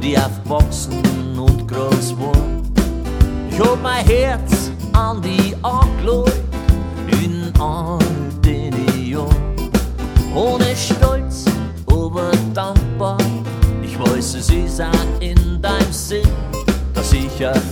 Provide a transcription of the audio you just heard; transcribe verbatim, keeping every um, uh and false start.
die aufgewachsen und groß war. Ich hab mein Herz an die angelegt in all den Jahren. Ohne Stolz, aber dankbar. Ich weiß, es ist auch in deinem Sinn, dass ich auf